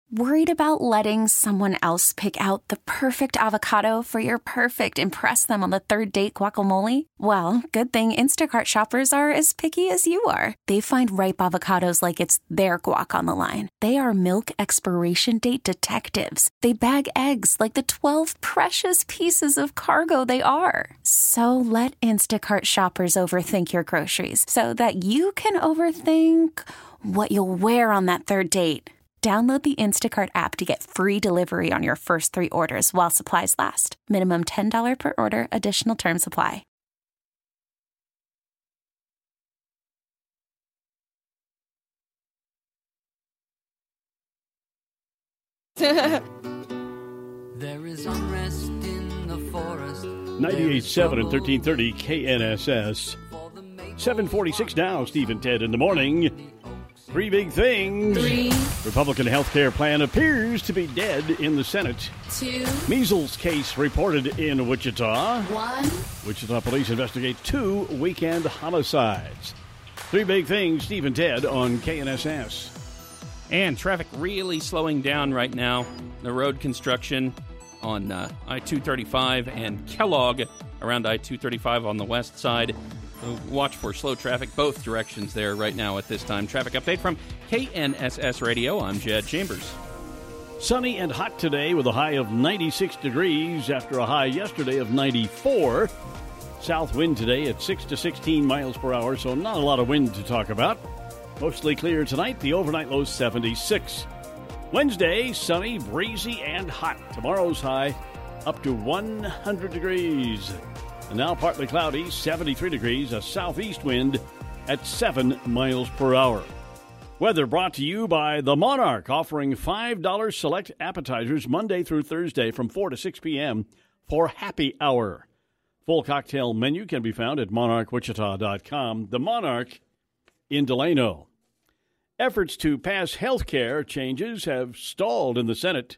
Worried about letting someone else pick out the perfect avocado for your perfect impress them on the third date guacamole? Well, good thing Instacart shoppers are as picky as you are. They find ripe avocados like it's their guac on the line. They are milk expiration date detectives. They bag eggs like the 12 precious pieces of cargo they are. So let Instacart shoppers overthink your groceries so that you can overthink what you'll wear on that third date. Download the Instacart app to get free delivery on your first 3 orders while supplies last. Minimum $10 per order. Additional terms apply. There is unrest in the forest. 98.7 and 1330 KNSS. 7:46 now, Steve and Ted in the morning. 3 big things. 3. Republican health care plan appears to be dead in the Senate. 2. Measles case reported in Wichita. 1. Wichita police investigate 2 weekend homicides. 3 big things, Steve and Ted on KNSS. And traffic really slowing down right now. The road construction on I-235 and Kellogg around I-235 on the west side. So watch for slow traffic both directions there right now at this time. Traffic update from KNSS Radio. I'm Jed Chambers. Sunny and hot today with a high of 96 degrees after a high yesterday of 94. South wind today at 6 to 16 miles per hour, so not a lot of wind to talk about. Mostly clear tonight, the overnight low 76. Wednesday, sunny, breezy, and hot. Tomorrow's high up to 100 degrees. And now partly cloudy, 73 degrees, a southeast wind at 7 miles per hour. Weather brought to you by The Monarch, offering $5 select appetizers Monday through Thursday from 4 to 6 p.m. for happy hour. Full cocktail menu can be found at monarchwichita.com. The Monarch in Delano. Efforts to pass health care changes have stalled in the Senate.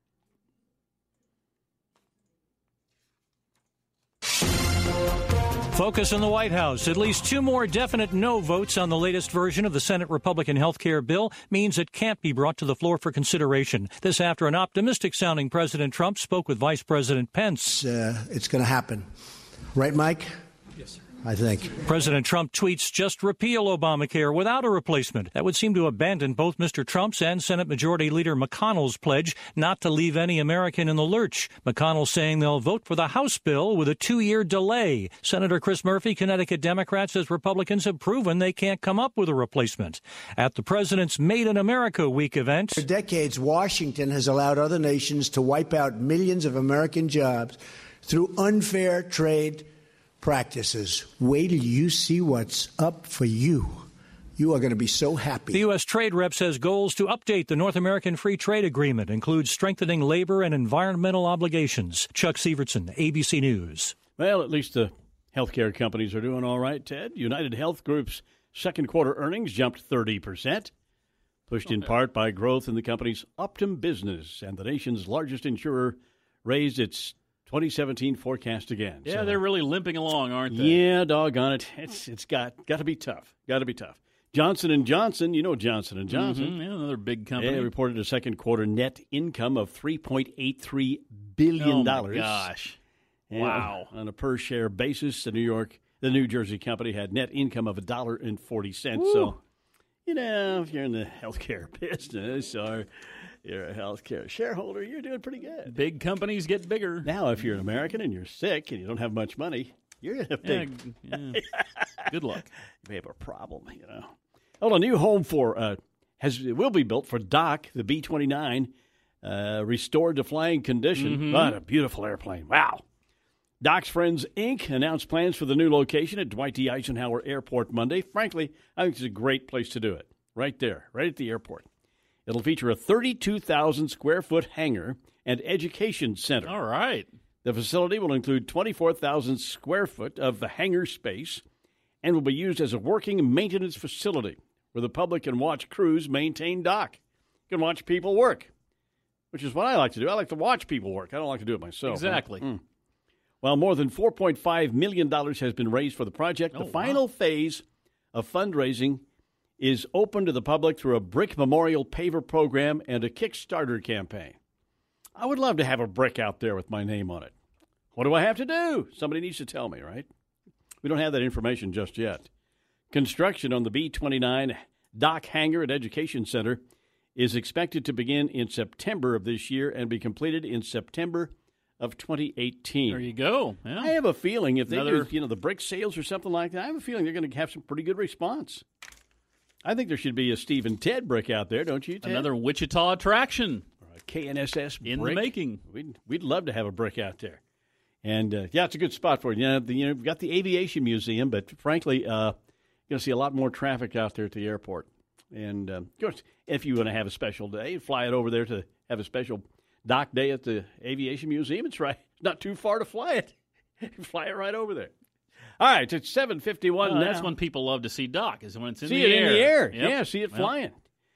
Focus on the White House. At least 2 more definite no votes on the latest version of the Senate Republican health care bill means it can't be brought to the floor for consideration. This after an optimistic-sounding President Trump spoke with Vice President Pence. It's going to happen. Right, Mike? Yes, sir. I think. President Trump tweets, just repeal Obamacare without a replacement. That would seem to abandon both Mr. Trump's and Senate Majority Leader McConnell's pledge not to leave any American in the lurch. McConnell saying they'll vote for the House bill with a 2-year delay. Senator Chris Murphy, Connecticut Democrat, says Republicans have proven they can't come up with a replacement. At the president's Made in America Week event. For decades, Washington has allowed other nations to wipe out millions of American jobs through unfair trade practices. Wait till you see what's up for you. You are going to be so happy. The U.S. Trade Rep says goals to update the North American Free Trade Agreement include strengthening labor and environmental obligations. Chuck Severson, ABC News. Well, at least the healthcare companies are doing all right, Ted. United Health Group's second quarter earnings jumped 30%, pushed in part by growth in the company's Optum business, and the nation's largest insurer raised its 2017 forecast again. Yeah, so they're really limping along, aren't they? Yeah, doggone it. It's got to be tough. Got to be tough. Johnson & Johnson, you know Johnson & Johnson. Mm-hmm. Yeah, another big company. They reported a second quarter net income of $3.83 billion. Oh, my gosh. And wow. On a per-share basis, the New Jersey company had net income of $1.40. So, you know, if you're in the healthcare business or you're a healthcare shareholder, you're doing pretty good. Big companies get bigger. Now, if you're an American and you're sick and you don't have much money, you're in a big... Yeah. Good luck. You may have a problem, you know. Well, a new home will be built for Doc, the B-29, restored to flying condition. Mm-hmm. What a beautiful airplane. Wow. Doc's Friends, Inc. announced plans for the new location at Dwight D. Eisenhower Airport Monday. Frankly, I think it's a great place to do it. Right there, right at the airport. It'll feature a 32,000-square-foot hangar and education center. All right. The facility will include 24,000 square foot of the hangar space and will be used as a working maintenance facility where the public can watch crews maintain dock. You can watch people work, which is what I like to do. I like to watch people work. I don't like to do it myself. Exactly. Well, more than $4.5 million has been raised for the project. The final phase of fundraising is open to the public through a Brick Memorial Paver program and a Kickstarter campaign. I would love to have a brick out there with my name on it. What do I have to do? Somebody needs to tell me, right? We don't have that information just yet. Construction on the B-29 dock hangar at Education Center is expected to begin in September of this year and be completed in September of 2018. There you go. Yeah. I have a feeling if they do, the brick sales or something like that, I have a feeling they're going to have some pretty good response. I think there should be a Steve and Ted brick out there, don't you, Ted? Another Wichita attraction. Or a KNSS in brick. the making. We'd love to have a brick out there. And, it's a good spot for it. We've got the Aviation Museum, but frankly, you're going to see a lot more traffic out there at the airport. And, of course, if you want to have a special day, fly it over there to have a special dock day at the Aviation Museum. It's not too far to fly it. Fly it right over there. All right, it's 7:51 now. That's when people love to see Doc, is when it's in the air. See it in the air. Yep. Yeah, see it flying.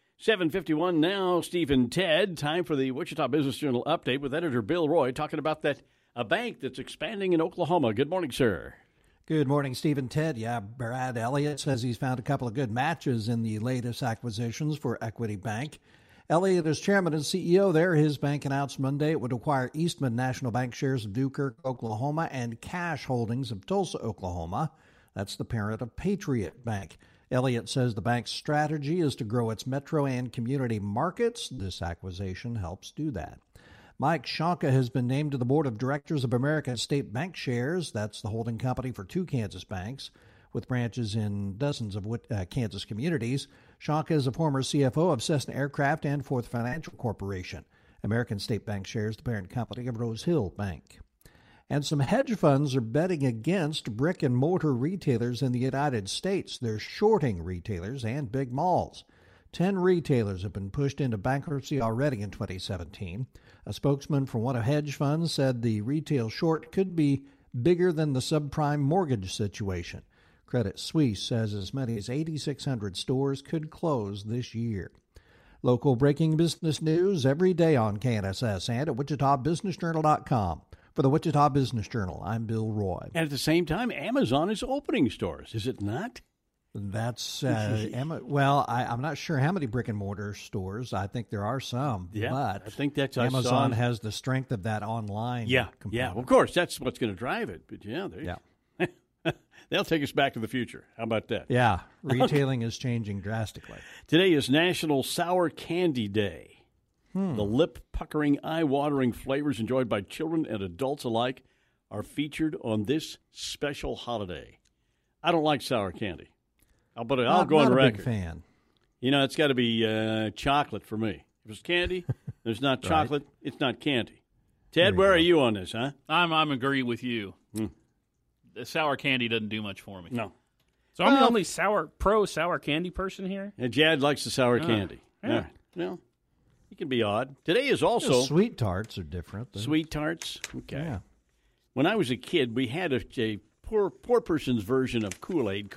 7:51 now, Steve and Ted. Time for the Wichita Business Journal update with editor Bill Roy talking about a bank that's expanding in Oklahoma. Good morning, sir. Good morning, Steve and Ted. Yeah, Brad Elliott says he's found a couple of good matches in the latest acquisitions for Equity Bank. Elliott is chairman and CEO there. His bank announced Monday it would acquire Eastman National Bank shares of Dunkirk, Oklahoma, and cash holdings of Tulsa, Oklahoma. That's the parent of Patriot Bank. Elliott says the bank's strategy is to grow its metro and community markets. This acquisition helps do that. Mike Shonka has been named to the board of directors of American State Bank Shares. That's the holding company for two Kansas banks, with branches in dozens of Kansas communities. Shonka is a former CFO of Cessna Aircraft and Fourth Financial Corporation. American State Bank shares the parent company of Rose Hill Bank. And some hedge funds are betting against brick-and-mortar retailers in the United States. They're shorting retailers and big malls. 10 retailers have been pushed into bankruptcy already in 2017. A spokesman for one of hedge funds said the retail short could be bigger than the subprime mortgage situation. Credit Suisse says as many as 8,600 stores could close this year. Local breaking business news every day on KNSS and at WichitaBusinessJournal.com. For the Wichita Business Journal, I'm Bill Roy. And at the same time, Amazon is opening stores, is it not? That's, well, I'm not sure how many brick-and-mortar stores. I think there are some. Yeah, but I think that's Amazon has the strength of that online component. Yeah, of course, that's what's going to drive it. But, they'll take us back to the future. How about that? Yeah, retailing is changing drastically. Today is National Sour Candy Day. The lip-puckering, eye-watering flavors enjoyed by children and adults alike are featured on this special holiday. I don't like sour candy. I'll go on the record. Not a big fan. It's got to be chocolate for me. If it's candy, there's not chocolate, it's not candy. Ted, where are you on this, huh? I'm agree with you. The sour candy doesn't do much for me. No. So I'm the only pro sour candy person here? And Jad likes the sour candy. Yeah. All right. Well, it can be odd. Today is also... Sweet tarts are different. Sweet tarts? Okay. Yeah. When I was a kid, we had a poor person's version of Kool-Aid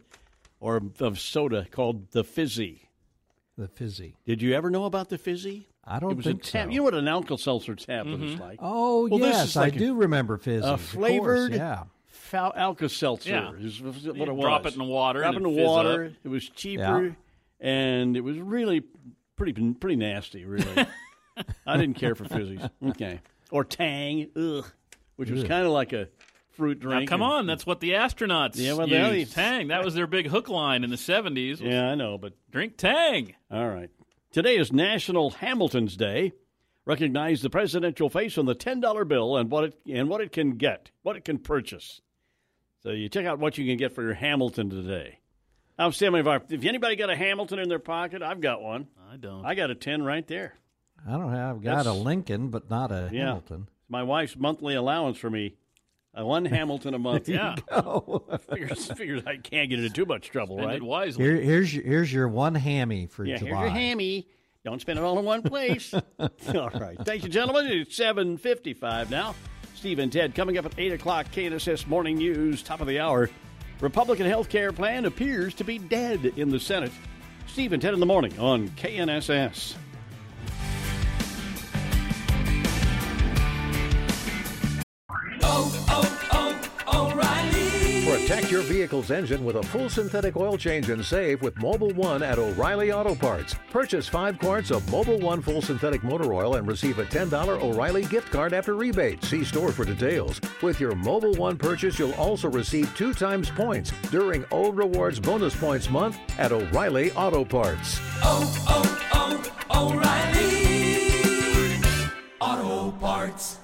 of soda called the Fizzy. The Fizzy. Did you ever know about the Fizzy? I don't think so. You know what an Alka-Seltzer tablet is like? Oh, well, yes, I do remember Fizzy. A flavored Alka-Seltzer is what it was. Drop it in the water. Drop it in the water. Up. It was cheaper, and it was really pretty nasty, really. I didn't care for Fizzies. Okay. Or Tang, which was kind of like a fruit drink. Now, come on, that's what the astronauts used. Tang, that was their big hook line in the 70s. Yeah, I know, but... Drink Tang. All right. Today is National Hamilton's Day. Recognize the presidential face on the $10 bill and what it can get, what it can purchase. So you check out what you can get for your Hamilton today. I'm standing by. If anybody got a Hamilton in their pocket, I've got one. I don't. I got a 10 right there. I don't have. I've got a Lincoln, but not a Hamilton. My wife's monthly allowance for me. One Hamilton a month. Yeah. Figures I can't get into too much trouble, Spend right? it wisely. Here's your one hammy for July. Here's your hammy. Don't spend it all in one place. All right. Thank you, gentlemen. It's 7:55 now. Steve and Ted coming up at 8 o'clock. KNSS Morning News, top of the hour. Republican health care plan appears to be dead in the Senate. Steve and Ted in the morning on KNSS. Protect your vehicle's engine with a full synthetic oil change and save with Mobil 1 at O'Reilly Auto Parts. Purchase 5 quarts of Mobil 1 full synthetic motor oil and receive a $10 O'Reilly gift card after rebate. See store for details. With your Mobil 1 purchase, you'll also receive 2 times points during O Rewards Bonus Points Month at O'Reilly Auto Parts. O'Reilly Auto Parts.